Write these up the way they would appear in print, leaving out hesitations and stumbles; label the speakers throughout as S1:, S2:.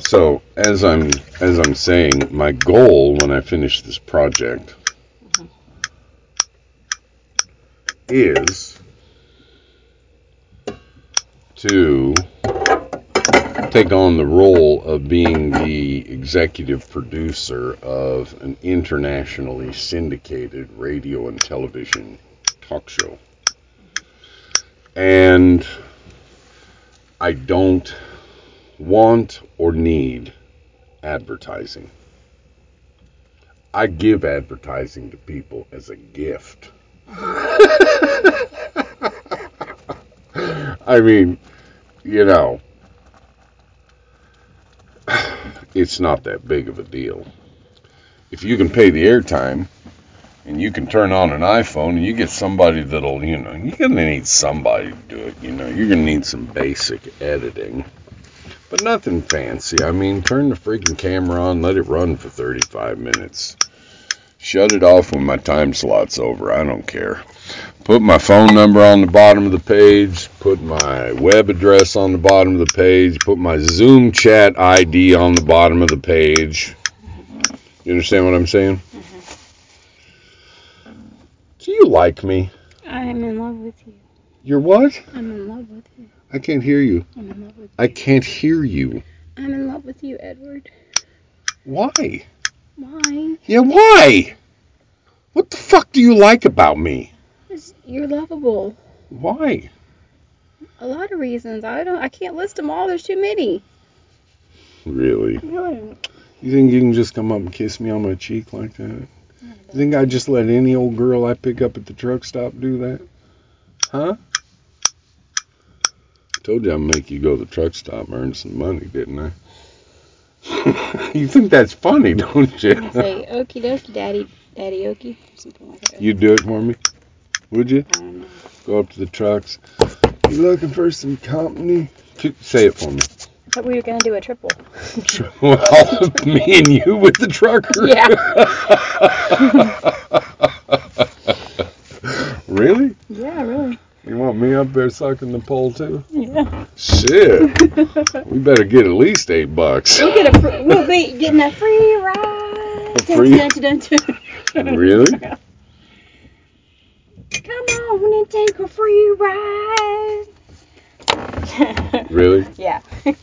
S1: So as I'm saying, my goal when I finish this project is to take on the role of being the executive producer of an internationally syndicated radio and television talk show. And I don't want or need advertising. I give advertising to people as a gift. I mean, you know, it's not that big of a deal. If you can pay the airtime and you can turn on an iPhone and you get somebody that'll, you're going to need somebody to do it. You're going to need some basic editing. But nothing fancy. I mean, turn the freaking camera on, let it run for 35 minutes. Shut it off when my time slot's over. I don't care. Put my phone number on the bottom of the page. Put my web address on the bottom of the page. Put my Zoom chat ID on the bottom of the page. You understand what I'm saying? Do you like me?
S2: I'm in love with you.
S1: You're what?
S2: I'm in love with you.
S1: I can't hear you.
S2: I'm in love with you.
S1: I can't hear you.
S2: I'm in love with you, Edward.
S1: Why?
S2: Why?
S1: Yeah, why? What the fuck do you like about me?
S2: You're lovable.
S1: Why?
S2: A lot of reasons. I can't list them all. There's too many.
S1: Really?
S2: Really?
S1: You think you can just come up and kiss me on my cheek like that? You think I'd just let any old girl I pick up at the truck stop do that? Huh? I told you I'd make you go to the truck stop and earn some money, didn't I? You think that's funny, don't you?
S2: Say, okie dokie, daddy okie. Something like that.
S1: You'd do it for me? Would you?
S2: I don't know.
S1: Go up to the trucks. You looking for some company? Say it for me.
S2: I thought we were going to do a triple.
S1: Well, me and you with the trucker?
S2: Yeah.
S1: Really?
S2: Yeah, really.
S1: You want me up there sucking the pole too?
S2: Yeah.
S1: Shit. We better get at least $8.
S2: We'll be getting a free ride.
S1: A free?
S2: Dun, dun, dun.
S1: Really?
S2: Come on and take a free ride.
S1: Really?
S2: Yeah.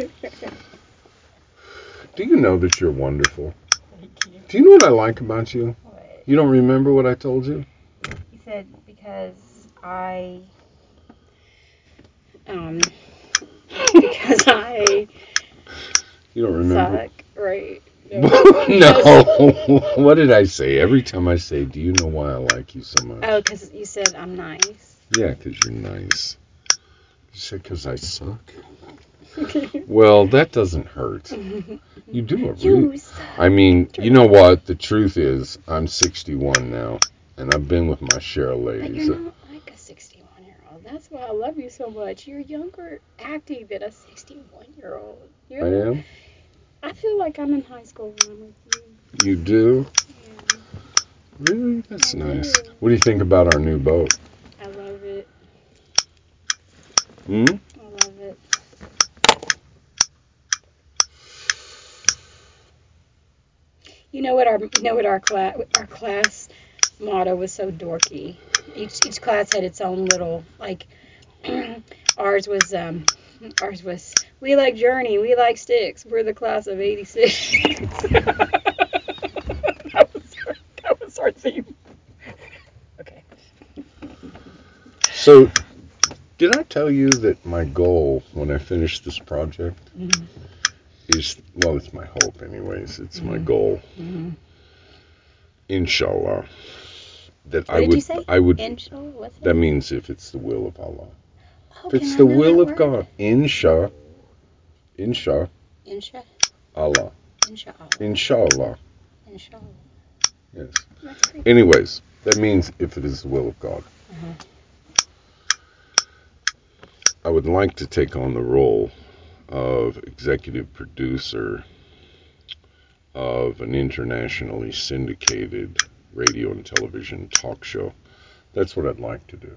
S1: Do you know that you're wonderful?
S2: Thank you.
S1: Do you know what I like about you?
S2: What?
S1: You don't remember what I told you?
S2: You said because I
S1: You don't remember?
S2: suck, right?
S1: No. What did I say? Every time I say, do you know why I like you so much?
S2: Oh, because you said I'm nice.
S1: Yeah, because you're nice. You said because I suck? Well, that doesn't hurt. You do it really. I mean, you know what? The truth is, I'm 61 now, and I've been with my share of
S2: But
S1: ladies.
S2: you're not like a 61-year-old. That's why I love you so much. You're younger acting than a 61-year-old.
S1: I am?
S2: I feel like I'm in high school when I'm with you.
S1: You do?
S2: Yeah.
S1: Really? That's nice.
S2: do.
S1: What do you think about our new boat?
S2: I love it.
S1: Hmm?
S2: I love it. You know what our class motto was so dorky. Each class had its own little like ours was we like Journey, we like Styx, we're the class of '86. that was our theme. Okay.
S1: So, did I tell you that my goal when I finish this project is, well, it's my hope anyways, it's my goal, inshallah, that
S2: What did you say?
S1: I would,
S2: Inshallah? What's
S1: that means if it's the will of Allah.
S2: Oh,
S1: If it's the will of God, inshallah,
S2: Inshallah.
S1: Allah,
S2: Inshallah.
S1: inshallah,
S2: Inshallah.
S1: yes.
S2: That's creepy.
S1: Anyways, that means if it is the will of God. I would like to take on the role of executive producer of an internationally syndicated radio and television talk show. That's what I'd like to do.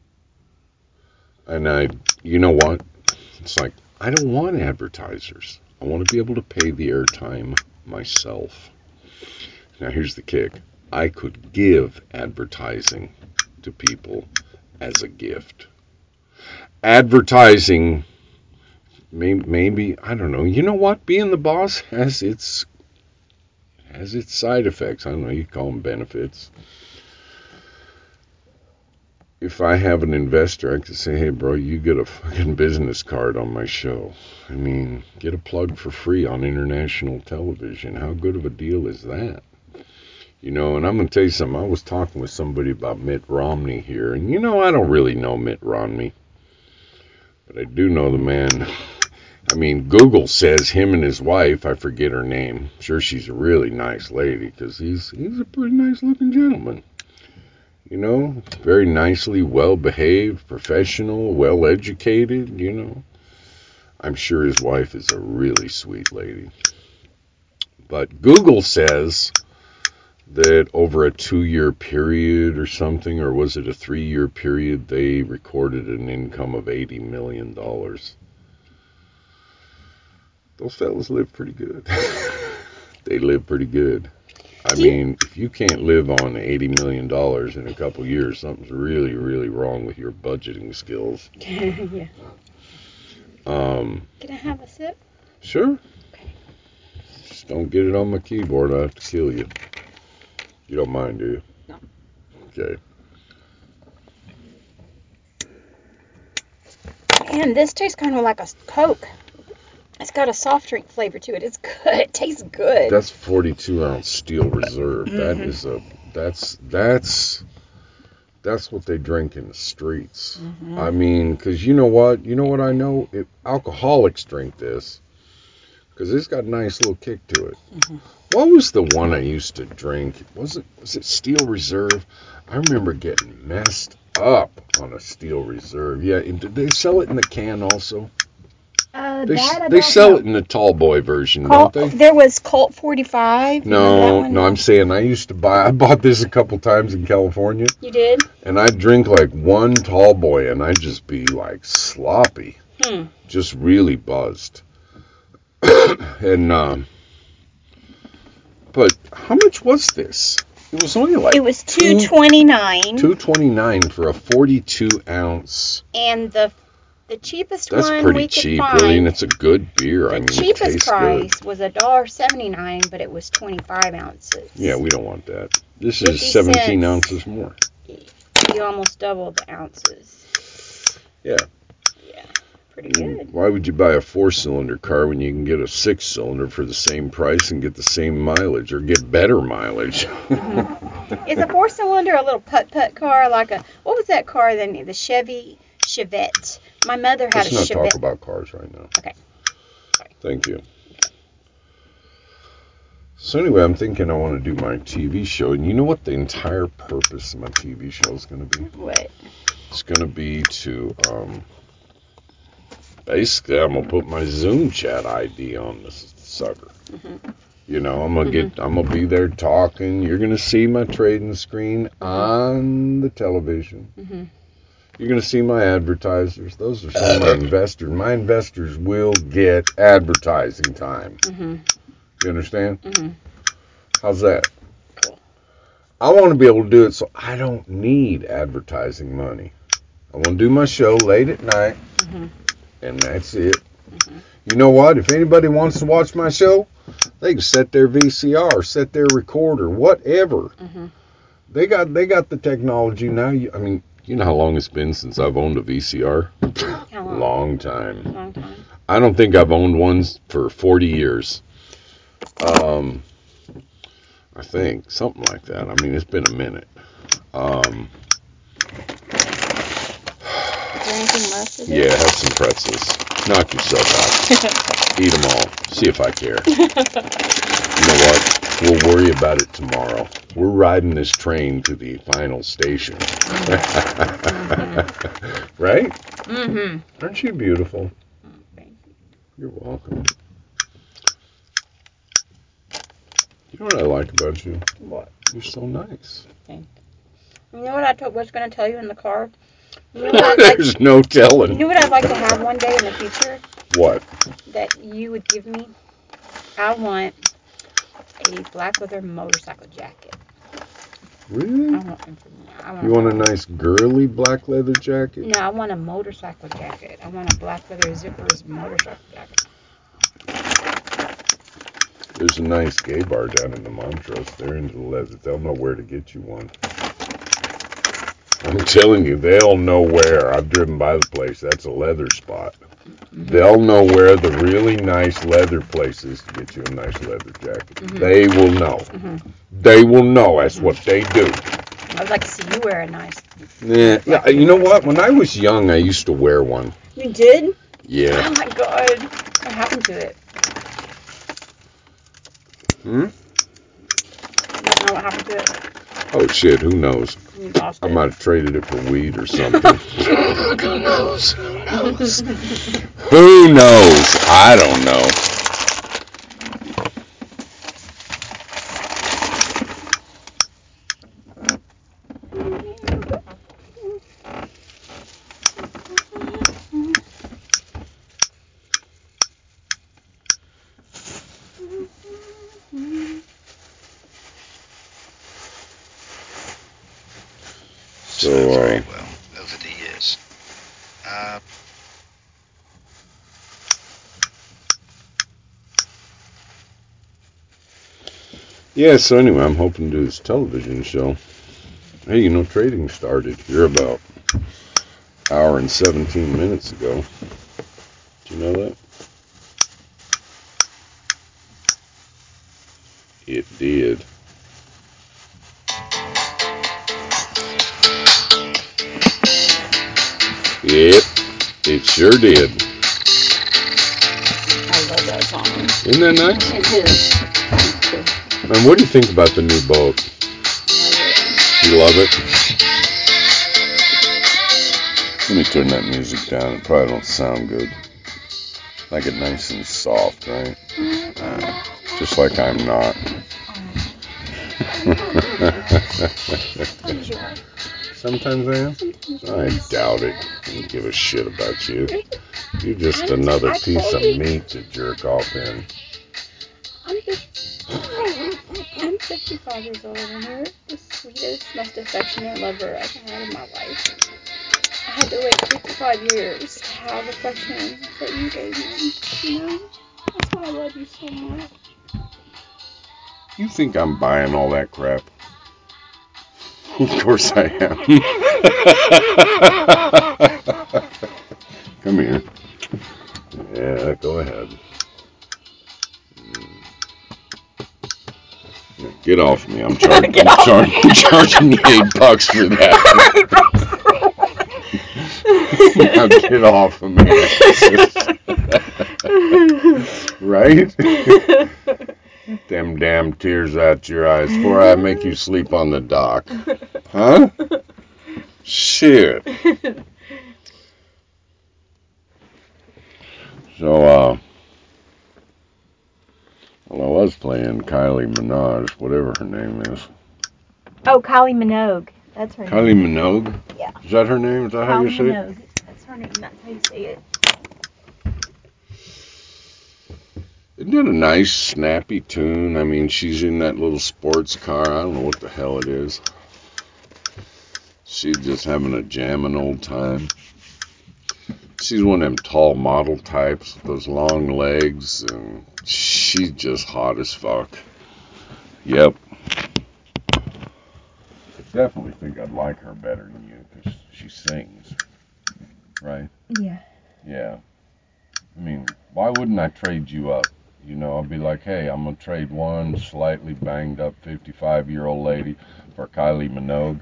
S1: And you know what? It's like, I don't want advertisers. I want to be able to pay the airtime myself. Now here's the kick. I could give advertising to people as a gift. Advertising, maybe, I don't know. You know what? Being the boss has its side effects. I don't know. You call them benefits. If I have an investor, I could say, hey, bro, you get a fucking business card on my show. I mean, get a plug for free on international television. How good of a deal is that? You know, and I'm going to tell you something. I was talking with somebody about Mitt Romney here, and you know, I don't really know Mitt Romney, but I do know the man. I mean, Google says him and his wife, I forget her name. I'm sure she's a really nice lady, because he's a pretty nice looking gentleman. You know, very nicely, well-behaved, professional, well-educated, you know. I'm sure his wife is a really sweet lady. But Google says that over a 2-year period or something, or was it a 3-year period, they recorded an income of $80 million. Those fellas live pretty good. They live pretty good. I mean, if you can't live on $80 million in a couple years, something's really, really wrong with your budgeting skills.
S2: Yeah.
S1: Can
S2: I have a sip?
S1: Sure. Okay. Just don't get it on my keyboard. I'll have to kill you. You don't mind, do you?
S2: No.
S1: Okay.
S2: And this tastes kind of like a Coke. It's got a soft drink flavor to it. It's good. It tastes good.
S1: That's 42-ounce Steel Reserve. Mm-hmm. That's what they drink in the streets. Mm-hmm. I mean, because you know what? You know what I know? Alcoholics drink this because it's got a nice little kick to it. Mm-hmm. What was the one I used to drink? Was it Steel Reserve? I remember getting messed up on a Steel Reserve. Yeah, did they sell it in the can also? They sell it in the tall boy version, don't they?
S2: There was Colt 45.
S1: No, I'm saying I bought this a couple times in California.
S2: You did?
S1: And I'd drink like one tall boy and I'd just be like sloppy. Just really buzzed. And, but how much was this? It was only like...
S2: It was $2.29.
S1: $2.29 for a 42-ounce.
S2: And the cheapest
S1: That's
S2: one
S1: pretty
S2: we
S1: cheap,
S2: could
S1: really,
S2: find,
S1: and it's a good beer.
S2: The cheapest price was $1.79, but it was 25 ounces.
S1: Yeah, we don't want that. This is 17 ounces more.
S2: You almost double the ounces.
S1: Yeah.
S2: Yeah, pretty good.
S1: Why would you buy a 4-cylinder car when you can get a 6-cylinder for the same price and get the same mileage or get better mileage?
S2: Mm-hmm. Is a 4-cylinder a little putt-putt car like what was that car then? The Chevette. My mother had a Chevette.
S1: Let's not talk about cars right now.
S2: Okay. Sorry.
S1: Thank you. So anyway, I'm thinking I want to do my TV show, and you know what the entire purpose of my TV show is going to be?
S2: What?
S1: It's going to be to, basically, I'm going to put my Zoom chat ID on this sucker. Mm-hmm. You know, I'm going to be there talking. You're going to see my trading screen on the television. Mm-hmm. You're going to see my advertisers. Those are some of my investors. My investors will get advertising time. Mm-hmm. You understand? Mm-hmm. How's that? Cool. I want to be able to do it so I don't need advertising money. I want to do my show late at night, and that's it. Mm-hmm. You know what? If anybody wants to watch my show, they can set their VCR, set their recorder, whatever. Mm-hmm. They got the technology now. I mean, you know how long it's been since I've owned a VCR?
S2: How long?
S1: Long time. I don't think I've owned one for 40 years. I think. Something like that. I mean, it's been a minute.
S2: Is there anything left of it?
S1: Yeah, have some pretzels. Knock yourself out. Eat them all. See if I care. You know what? We'll worry about it tomorrow. We're riding this train to the final station. Mm-hmm. Right? Mm-hmm. Aren't you beautiful?
S2: Okay.
S1: You're welcome. You know what I like about you?
S2: What?
S1: You're so nice.
S2: Okay. You know what I was going to tell you in the car? You know
S1: There's no telling.
S2: You know what I'd like to have one day in the future?
S1: What?
S2: that you would give me? I want a black leather motorcycle jacket.
S1: Really?
S2: I want them for me.
S1: You want a nice girly black leather jacket?
S2: No, I want a motorcycle jacket. I want a black leather zippers motorcycle jacket.
S1: There's a nice gay bar down in the Montrose. They're into the leather. They'll know where to get you one. I'm telling you, they'll know where. I've driven by the place. That's a leather spot. They'll know where the really nice leather place is to get you a nice leather jacket. They will know. They will know. That's what they do.
S2: I'd like to see you wear a nice.
S1: Yeah. You know what? When I was young, I used to wear one.
S2: You did?
S1: Yeah.
S2: Oh my God! What happened to it?
S1: Hmm?
S2: I don't know what happened to it.
S1: Oh shit! Who knows?
S2: You lost
S1: I
S2: it.
S1: might have traded it for weed or something. Who knows? Who knows? Who knows? I don't know. So,
S3: very well over the years.
S1: yeah, so anyway, I'm hoping to do this television show. Hey, you know, trading started here about an hour and 17 minutes ago. Do you know that? It did. Yep, it sure did.
S2: I love that song.
S1: Isn't that nice?
S2: It is.
S1: And what do you think about the new boat? You love it? Let me turn that music down. It probably don't sound good. Like it nice and soft, right? Just like I'm not. Sometimes I am? I doubt it. I don't give a shit about you. You're just another piece of meat to jerk off in.
S2: I'm 55 years old and you're the sweetest, most affectionate lover I've had in my life. I had to wait 55 years to have affection that you gave me, you know? That's why I love you so much.
S1: You think I'm buying all that crap? Of course I am. Come here. Yeah, go ahead. Get off me. I'm charging you $8 for that. Now get off of me. Right? Get them damn tears out your eyes before I make you sleep on the dock. Huh? Shit. So, well, I was playing Kylie Minogue, whatever her name is.
S2: Oh, Kylie Minogue. That's her
S1: Kylie
S2: name.
S1: Minogue?
S2: Yeah.
S1: Is that her name? Is that how you say
S2: Minogue.
S1: it?
S2: That's her name. That's how you say it.
S1: Isn't that a nice, snappy tune? I mean, she's in that little sports car. I don't know what the hell it is. She's just having a jamming old time. She's one of them tall model types with those long legs, and she's just hot as fuck. Yep. I definitely think I'd like her better than you, because she sings. Right?
S2: Yeah.
S1: Yeah. I mean, why wouldn't I trade you up? You know, I'll be like, hey, I'm going to trade one slightly banged up 55-year-old lady for Kylie Minogue.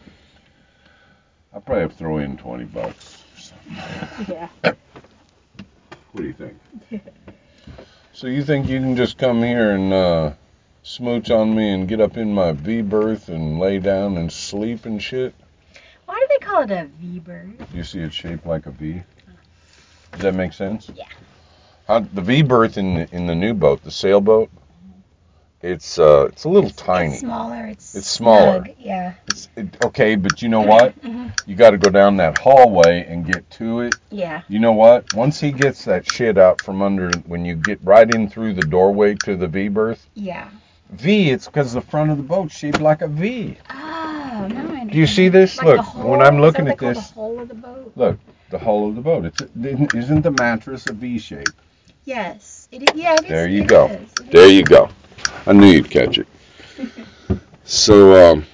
S1: I'll probably have to throw in $20.
S2: Yeah.
S1: What do you think? Yeah. So you think you can just come here and smooch on me and get up in my V-berth and lay down and sleep and shit?
S2: Why do they call it a V-berth?
S1: You see it shaped like a V? Does that make sense?
S2: Yeah.
S1: The V-berth in the new boat, the sailboat, It's a little tiny.
S2: It's smaller.
S1: It's smaller.
S2: Snug, yeah.
S1: Okay, but you know what?
S2: Mm-hmm.
S1: You got to go down that hallway and get to it.
S2: Yeah.
S1: You know what? Once he gets that shit out from under, when you get right in through the doorway to the V berth.
S2: Yeah.
S1: V, it's because the front of the boat's shaped like a V.
S2: Oh, no, I understand.
S1: Do you see this?
S2: Like
S1: Look, when I'm looking at
S2: the
S1: this,
S2: hull of the boat?
S1: look, the hull of the boat. Isn't the mattress a V shape?
S2: Yes. It is.
S1: There you go.
S2: It
S1: There
S2: is.
S1: you go. I knew you'd catch it. So,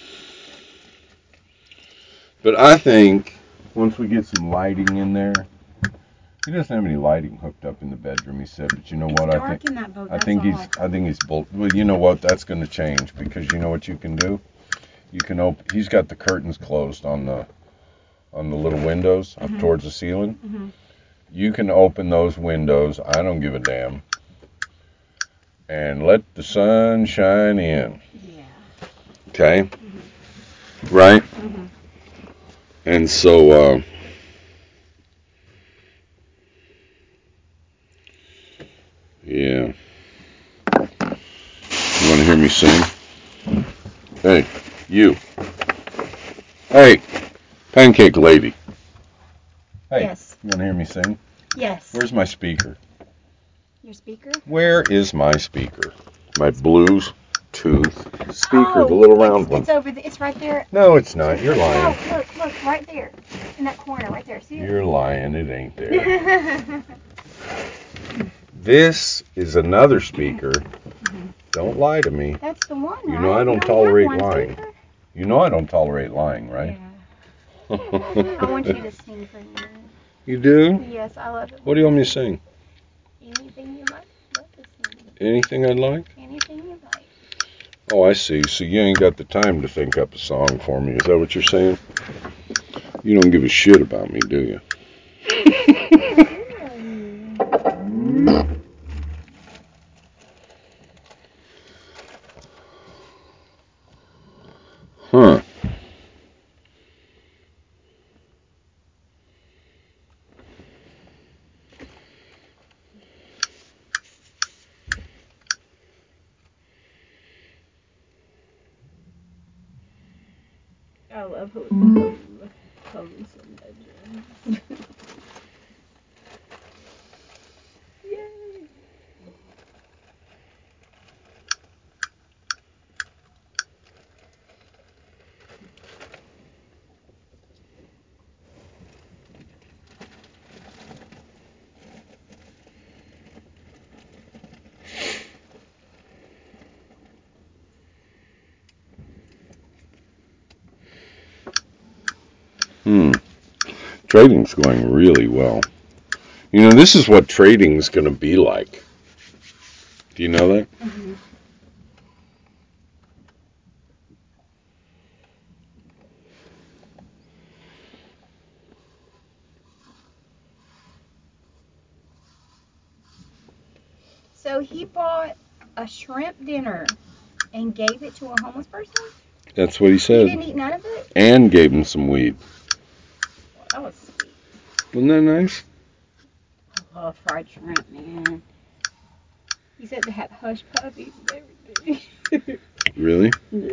S1: but I think once we get some lighting in there, he doesn't have any lighting hooked up in the bedroom. He said, but you know what?
S2: It's dark in that boat.
S1: I think he's well, you know what? That's going to change because you know what you can do. You can open. He's got the curtains closed on the little windows up towards the ceiling.
S2: Mm-hmm.
S1: You can open those windows. I don't give a damn. And let the sun shine in.
S2: Yeah.
S1: Okay.
S2: Mm-hmm.
S1: Right.
S2: Mm-hmm.
S1: And so, yeah. You want to hear me sing? Hey, you. Hey, pancake lady. Hey,
S2: Yes.
S1: you want to hear me sing?
S2: Yes.
S1: Where's my speaker?
S2: Your speaker?
S1: Where is my speaker? My Bluetooth speaker, the little round one.
S2: It's over there. It's right there.
S1: No, it's not. You're lying.
S2: No, look, right there. In that corner, right there. See it?
S1: You're lying. It ain't there. This is another speaker. Don't lie to me.
S2: That's the one,
S1: You
S2: right?
S1: know I don't
S2: You only
S1: tolerate
S2: have one
S1: lying.
S2: speaker?
S1: You know I don't tolerate lying, right?
S2: Yeah. I want you to sing for me.
S1: You do?
S2: Yes, I love it.
S1: What do you want me to sing?
S2: Anything you like. Love to sing.
S1: Anything I'd like?
S2: Anything you like.
S1: Oh, I see. So you ain't got the time to think up a song for me. Is that what you're saying? You don't give a shit about me, do you? Huh.
S2: I love homes and bedrooms. Yay!
S1: Trading's going really well. You know, this is what trading's going to be like. Do you know that?
S2: Mm-hmm. So he bought a shrimp dinner and gave it to a homeless person?
S1: That's what he
S2: He
S1: said.
S2: didn't eat none of it?
S1: And gave him some weed.
S2: Well, that was sweet.
S1: Wasn't that nice?
S2: I love fried shrimp, man. He said they had hush puppies and everything.
S1: Really?
S2: Yeah.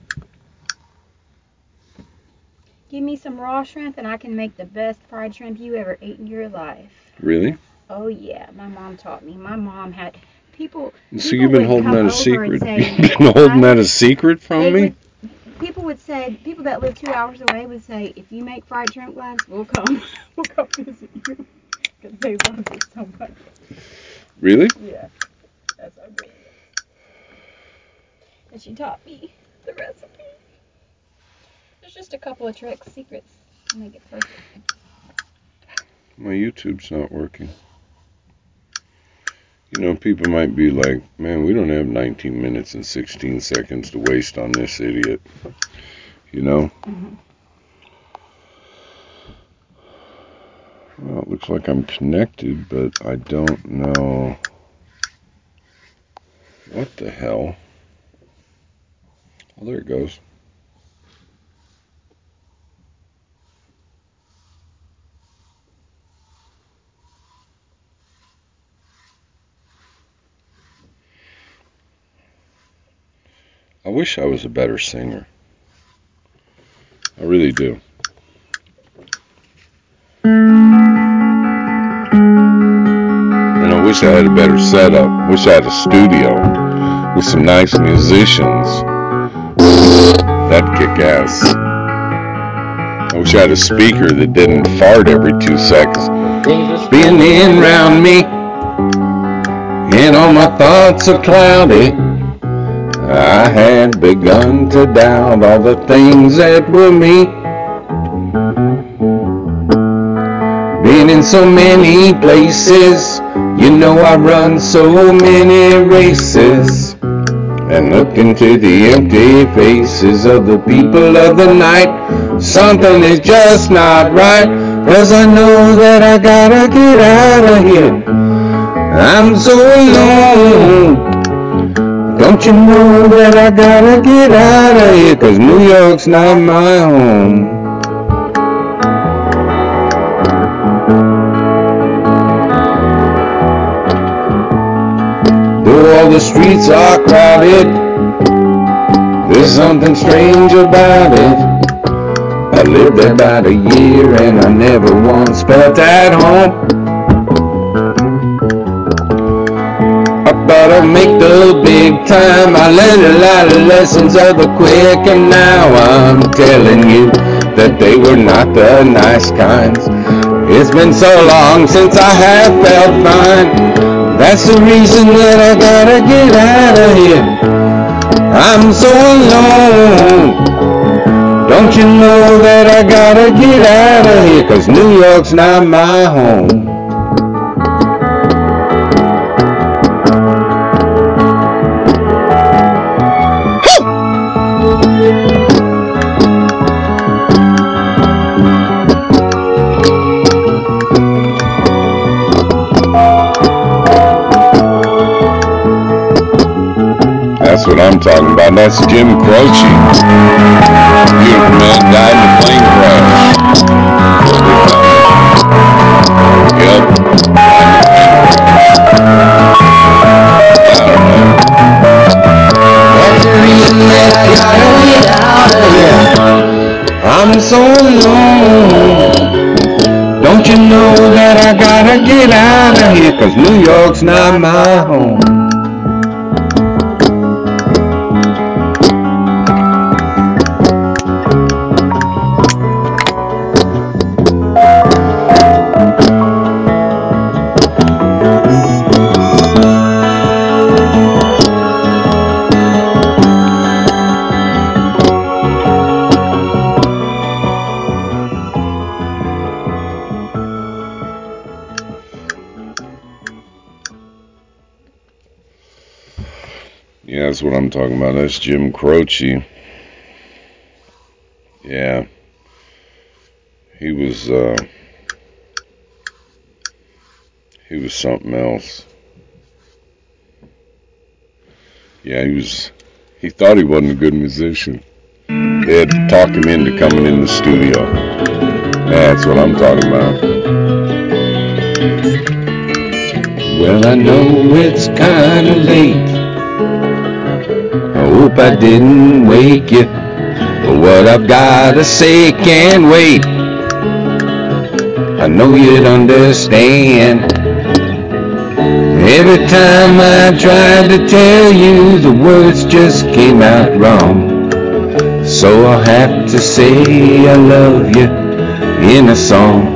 S2: Give me some raw shrimp and I can make the best fried shrimp you ever ate in your life.
S1: Really?
S2: Oh yeah, my mom taught me. My mom had people.
S1: So you've been holding that a secret? You've been
S2: Say,
S1: holding that a secret from me?
S2: People would say, people that live 2 hours away would say, if you make fried shrimp glass, we'll come visit you. Because they love it so much.
S1: Really?
S2: Yeah, that's how good it is. And she taught me the recipe. There's just a couple of tricks, secrets to make it perfect.
S1: My YouTube's not working. You know, people might be like, man, we don't have 19 minutes and 16 seconds to waste on this idiot. You know?
S2: Mm-hmm.
S1: Well, it looks like I'm connected, but I don't know what the hell. Well, there it goes. I wish I was a better singer. I really do. And I wish I had a better setup. Wish I had a studio with some nice musicians. That'd kick ass. I wish I had a speaker that didn't fart every 2 seconds. Things are spinning round me, and all my thoughts are cloudy. I had begun to doubt all the things that were me. Been in so many places, you know I run so many races, and look into the empty faces of the people of the night. Something is just not right, 'cause I know that I gotta get out of here. I'm so alone. Don't you know that I gotta get out of here, 'cause New York's not my home. Though all the streets are crowded, there's something strange about it. I lived there about a year and I never once felt at home. I thought I'd make the big time. I learned a lot of lessons of the quick, and now I'm telling you that they were not the nice kinds. It's been so long since I have felt fine. That's the reason that I gotta get out of here. I'm so alone. Don't you know that I gotta get out of here, 'cause New York's not my home. That's what I'm talking about. That's Jim Croce. Beautiful man, died in a plane crash. Yep. That's the reason that I gotta get out of here. I'm so alone. Don't you know that I gotta get out of here, 'cause New York's not my home. Yeah, that's what I'm talking about. That's Jim Croce. Yeah. He was something else. Yeah, he thought he wasn't a good musician. They had to talk him into coming in the studio. That's what I'm talking about. Well, I know it's kinda late. I hope I didn't wake you, but what I've gotta say can't wait. I know you'd understand. Every time I tried to tell you, the words just came out wrong. So I'll have to say I love you in a song.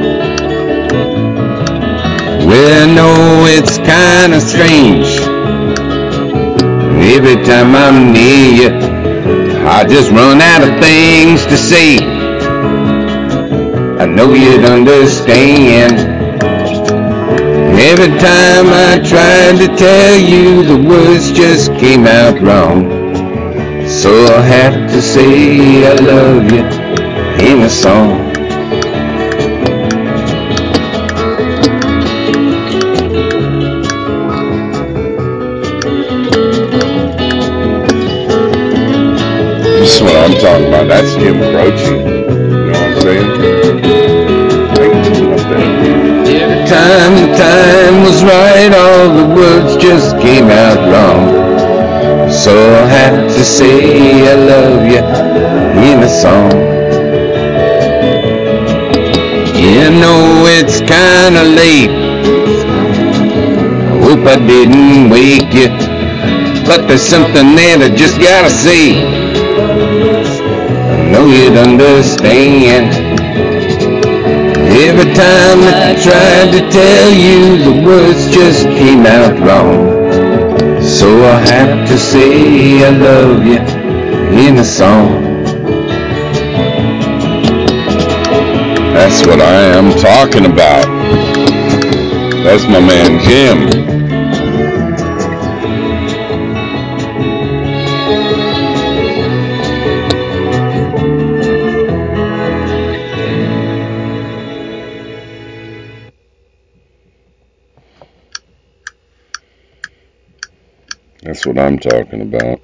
S1: Well, I know it's kinda strange. Every time I'm near you, I just run out of things to say. I know you'd understand. Every time I tried to tell you, the words just came out wrong. So I'll have to say I love you in a song. This is what I'm talking about. That's Jim Croce. You know what I'm saying? Every time the time was right, all the words just came out wrong. So I have to say I love you in a song. You know it's kinda late, I hope I didn't wake you, but there's something that I just gotta say. I know you'd understand. Every time I tried to tell you, the words just came out wrong. So I have to say I love you in a song. That's what I am talking about. That's my man Jim. That's what I'm talking about.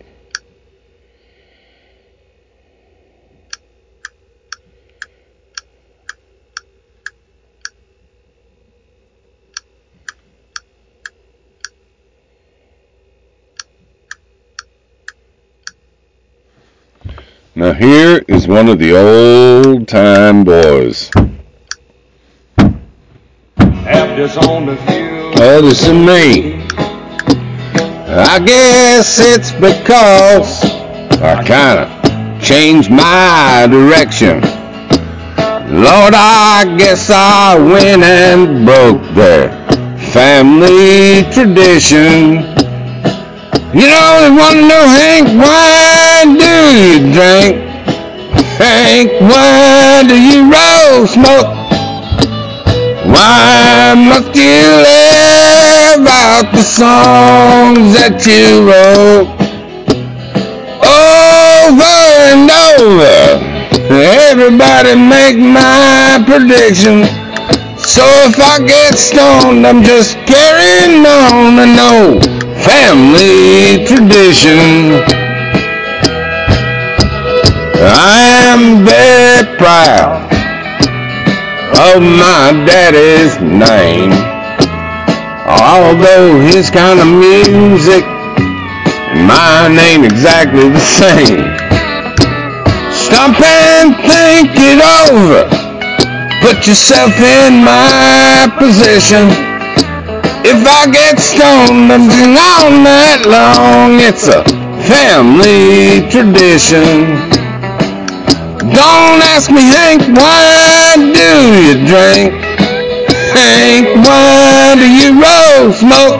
S1: Now here is one of the old time boys. Oh, this is me. I guess it's because I kinda changed my direction. Lord, I guess I went and broke their family tradition. You know, they want to know, Hank, why do you drink? Hank, why do you roll smoke? Why must you live out the songs that you wrote? Over and over, everybody make my prediction. So if I get stoned, I'm just carrying on an old family tradition. I am very proud of my daddy's name, although his kind of music and mine ain't exactly the same. Stop and think it over. Put yourself in my position. If I get stoned, I'm singing all night long. It's a family tradition. Don't ask me, Hank, why do you drink? Hank, why do you roll smoke?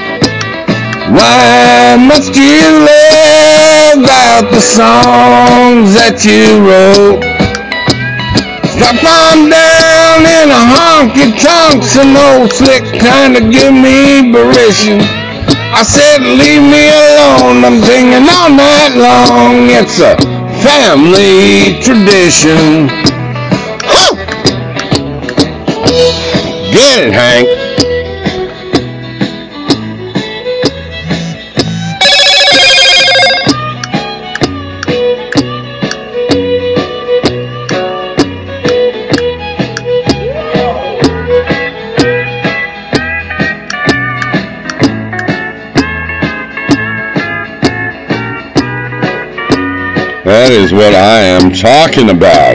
S1: Why must you live out the songs that you wrote? Stop on down in a honky-tonk, some old slick kind of give me berration. I said, leave me alone, I'm singing all night long. It's a family tradition. Get it, Hank. That is what I am talking about.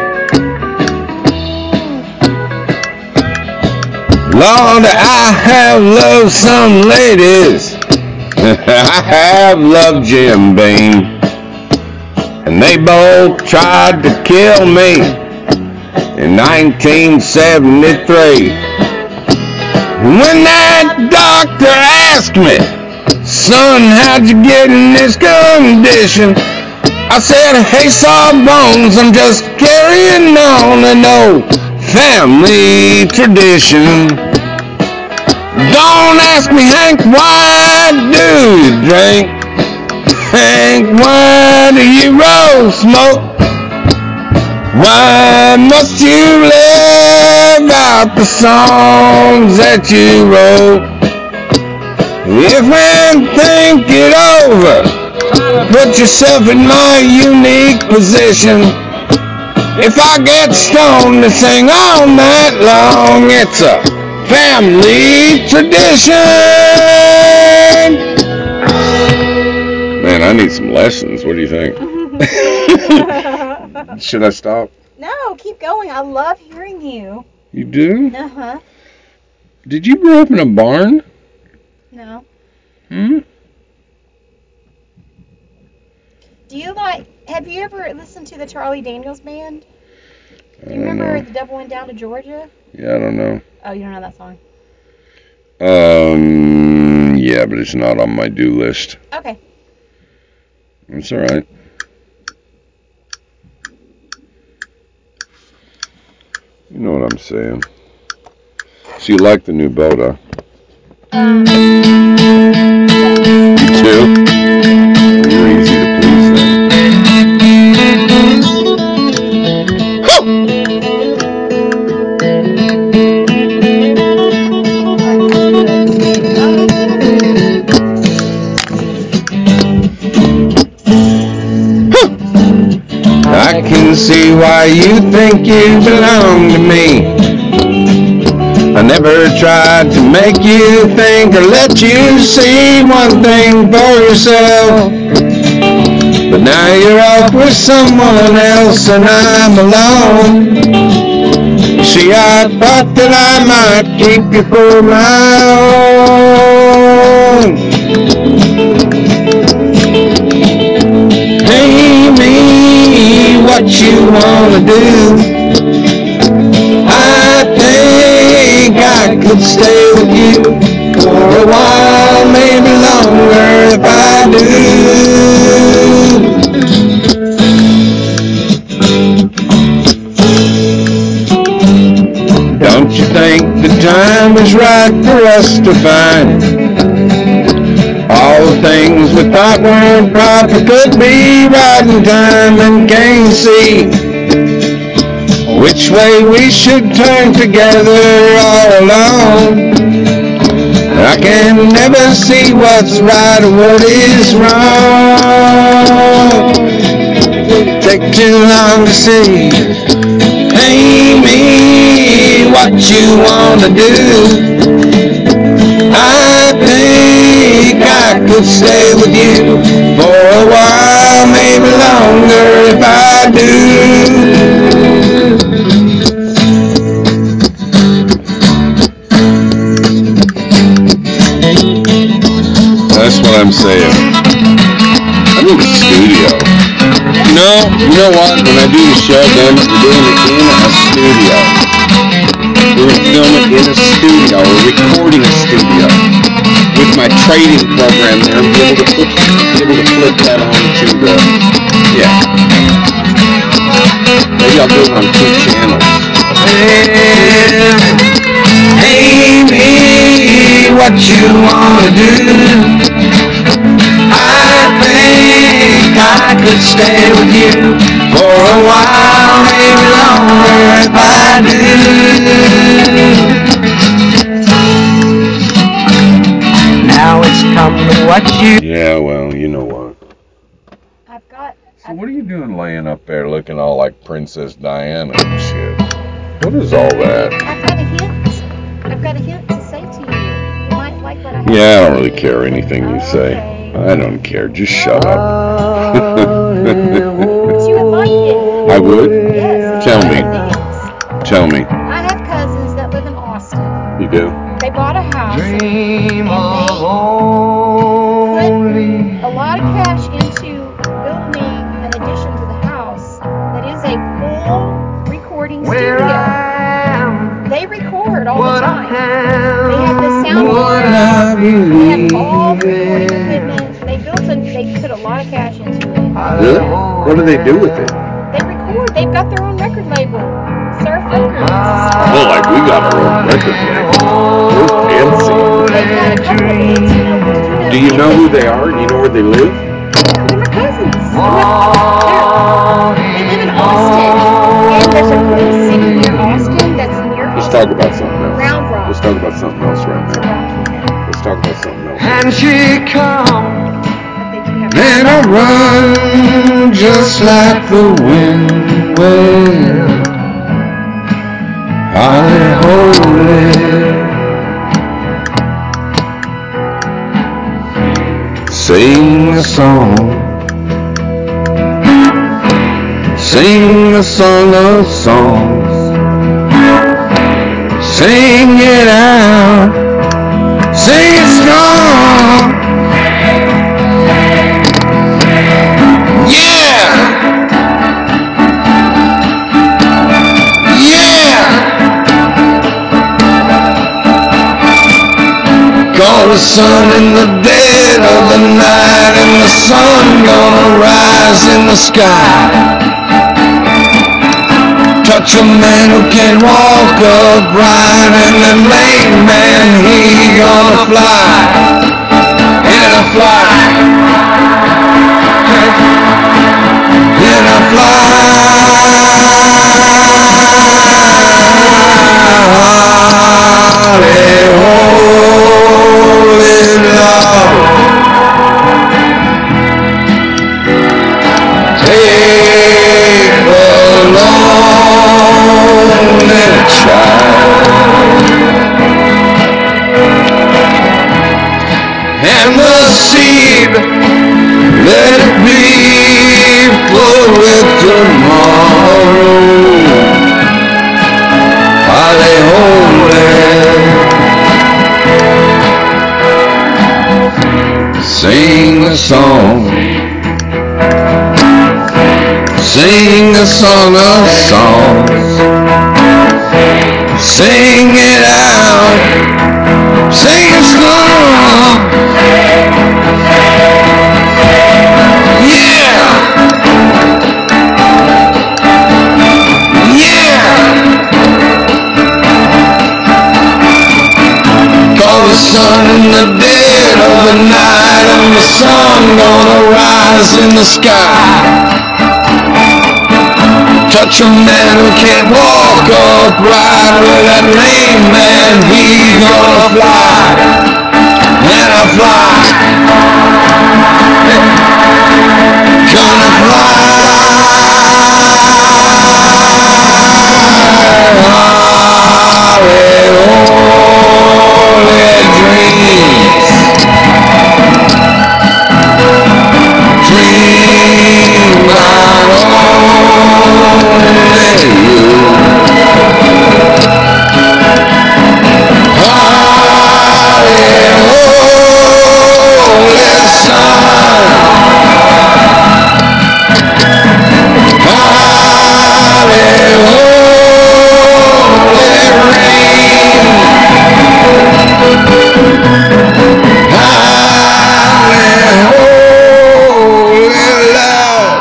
S1: Lord, I have loved some ladies. I have loved Jim Beam. And they both tried to kill me in 1973. When that doctor asked me, son, how'd you get in this condition? I said, hey, Sawbones, I'm just carrying on an old family tradition. Don't ask me, Hank, why do you drink? Hank, why do you roll smoke? Why must you live out the songs that you wrote? If we think it over, put yourself in my unique position. If I get stoned to sing all night long, it's a family tradition. I need some lessons. What do you think? Should I stop?
S4: No, keep going. I love hearing you.
S1: You do?
S4: Uh-huh.
S1: Did you grow up in a barn?
S4: No.
S1: Hmm?
S4: Do you have you ever listened to the Charlie Daniels Band? Do you
S1: I don't
S4: remember
S1: know.
S4: The Devil Went Down to Georgia?
S1: Yeah, I don't know.
S4: Oh, you don't know that song?
S1: Yeah, but it's not on my do list.
S4: Okay.
S1: It's alright. You know what I'm saying. So you like the new boat, huh? You do? You're easy to please then. I can see why you think you belong to me. I never tried to make you think or let you see one thing for yourself. But now you're off with someone else and I'm alone. You see, I thought that I might keep you for my own. Hey me, what you wanna do? I think I could stay with you for a while, maybe longer if I do. Don't you think the time is right for us to find all the things we thought weren't proper could be right in time and can't see which way we should turn together all alone. I can never see what's right or what is wrong. Take too long to see. Hey me, what you wanna do? I think I could stay with you for a while, maybe longer if I do. That's what I'm saying. I need a studio. You know what? When I do the show, then we're doing it in a studio. We're going to film it in a studio, or recording a studio. With my trading program there, and be able to flip that onto the, yeah. Maybe I'll do it on 2 channels. Hey me, what you wanna do? I think I could stay with you for a while, maybe longer if I do. Now it's come to what you... Yeah, well, you know what. So what are you doing laying up there looking all like Princess Diana and shit? What is all that?
S4: I've got a hint to say to you. You might like what I have.
S1: Yeah, I don't really care anything you say. I don't care. Just shut up.
S4: But you would like it.
S1: I would?
S4: Yes.
S1: Tell me. Tell me.
S4: I have cousins that live in Austin.
S1: You do?
S4: They bought a house and they put a lot of cash into building an addition to the house that is a full recording studio. They record all the time. They have the soundboard. They have all the recording equipment. They put a lot of cash into it.
S1: Really? What do they do with it?
S4: They record. They've got their own record label, Surf Records.
S1: Well, like we got our own record label. We're fancy.
S4: They've got a couple of hits,
S1: Do you know who they are? Do you know where they live?
S4: They're my cousins. They live in Austin, and there's a cool city near Austin that's near.
S1: Let's talk about something else.
S4: Round Rock.
S1: Let's talk about something else right now. Let's talk about something else.
S5: And she comes,
S1: and I run just like the wind will. I hold it. Sing a song
S5: Sing the song of songs. Sing it out. Sing it strong. Yeah. Yeah. Call the sun in the dead of the night, and the sun gonna rise in the sky. Touch a man who can't walk upright, and the lame man, he gonna fly. In a fly. In a and the seed, let it be full with tomorrow. Holly holy, sing a song. Sing a song of songs. Sing it out. Sing it strong. Yeah. Yeah. Call the sun in the dead of the night, and the sun gonna rise in the sky. Touch a man who can't walk upright, with that lame man, he gonna fly. And I fly. Gonna fly. Holy dreams. Dream on only you. Holy sun. Holy rain. Holy love.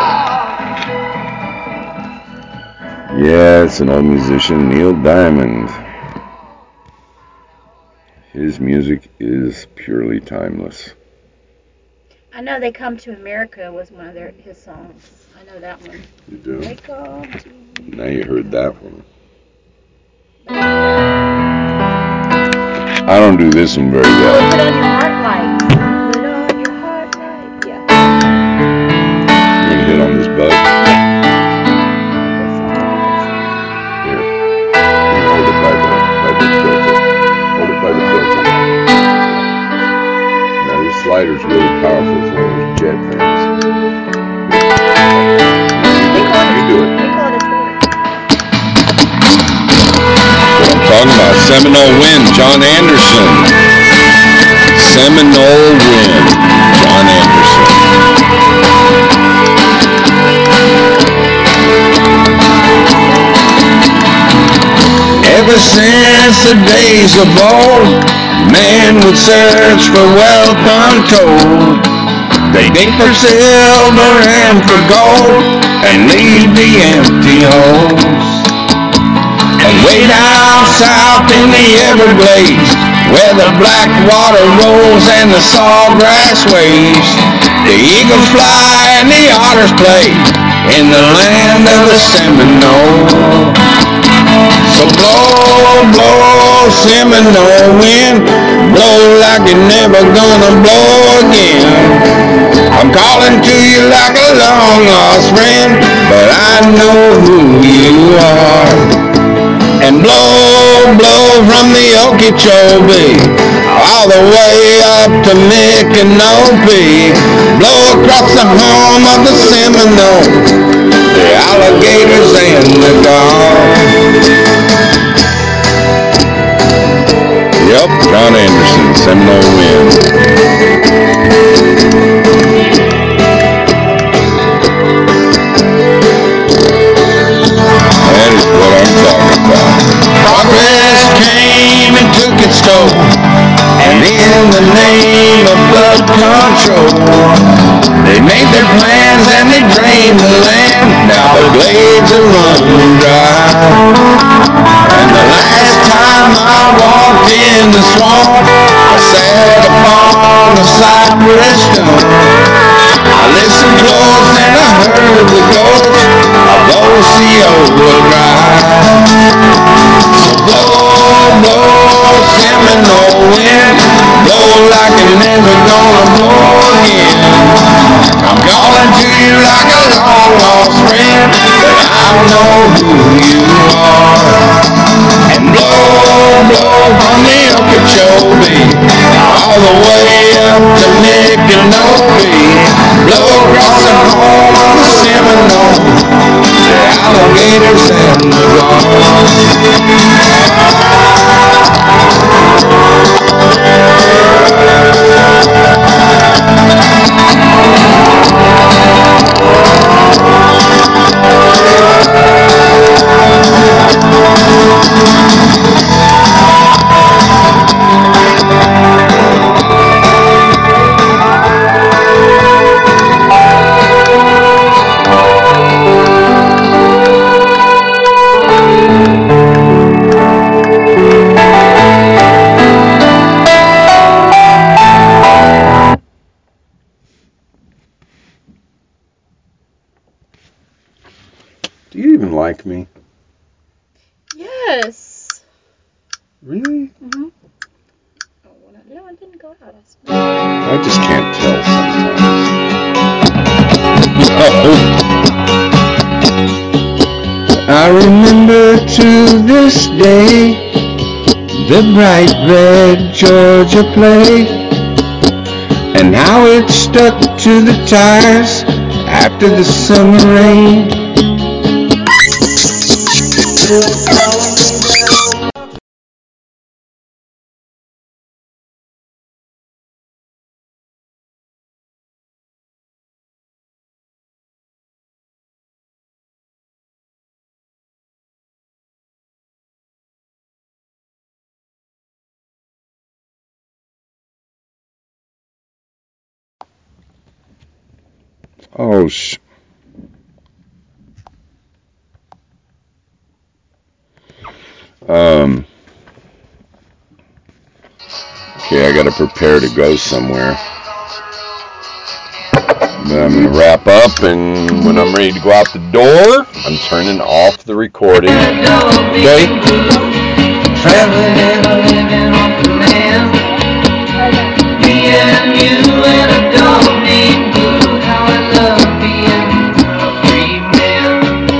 S5: Yes, an old musician, Neil Diamond. His music is purely timeless.
S2: I know They Come to America was one of his songs. I know that one.
S5: You do?
S2: They come to
S5: Now you heard that one. I don't do this one very well.
S2: Put on your heart light. Put on your heart light. Yeah.
S5: You gonna hit on this bud? Here. Hold it by the filter. Hold it by the filter. Now this slider's really powerful. It's one of those jet things. You do it.
S2: They call it a torch.
S5: What I'm talking about, Seminole Wind, John Anderson. Seminole Wind, John Anderson. Ever since the days of old, man would search for wealth untold. They dig for silver and for gold, and leave the empty holes. And way down south in the Everglades, where the black water rolls and the sawgrass waves, the eagles fly and the otters play in the land of the Seminole. So blow, blow, Seminole wind, blow like you're never gonna blow again. I'm calling to you like a long lost friend, but I know who you are. And blow, blow from the Okeechobee all the way up to Micanopy. Blow across the home of the Seminole, the the alligators and the dogs. Yep, John Anderson, Seminole Wind. That is what I'm talking about. Progress came and took its toll, and in the name of blood control, they made their plans and they drained the land. Now the glades are running dry. And the last time I walked in the swamp, I sat upon a cypress stump. I listened close and I heard the ghost of Osceola Drive. So blow, blow, Seminole wind, blow like you're never gonna blow again. I'm calling to you like a long lost friend, but I know who you are. And blow, blow from the Okeechobee all the way up to Micanopy. Blow across the home of the Seminole, the alligators and the
S1: Do you even like me?
S4: Yes.
S1: Really?
S2: Mm-hmm. No, I didn't go out.
S1: I just can't tell sometimes.
S5: I remember to this day the bright red Georgia plate, and how it stuck to the tires after the summer rain.
S1: Oh, okay, I gotta prepare to go somewhere. But I'm gonna wrap up, and when I'm ready to go out the door, I'm turning off the recording. Okay?
S5: Traveling and living off the land. Me and you and a dog named Blue. How I love being a free man.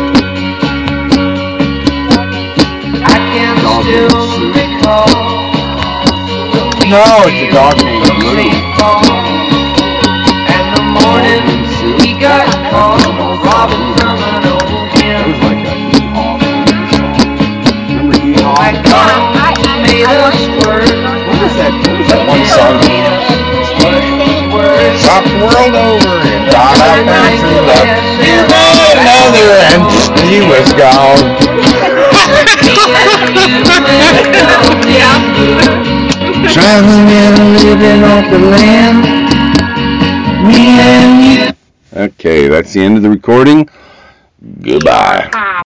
S5: I can still recall. No, it's a dog named Blue. And the morning we got called robbing from an old hen. It was like a Yeehaw. Remember Yeehaw? I made us work. What was that one song? Rock the world over and got our fancy luck. Here's another and he was gone. Traveling and living off the land. Me and you.
S1: Okay, that's the end of the recording. Goodbye.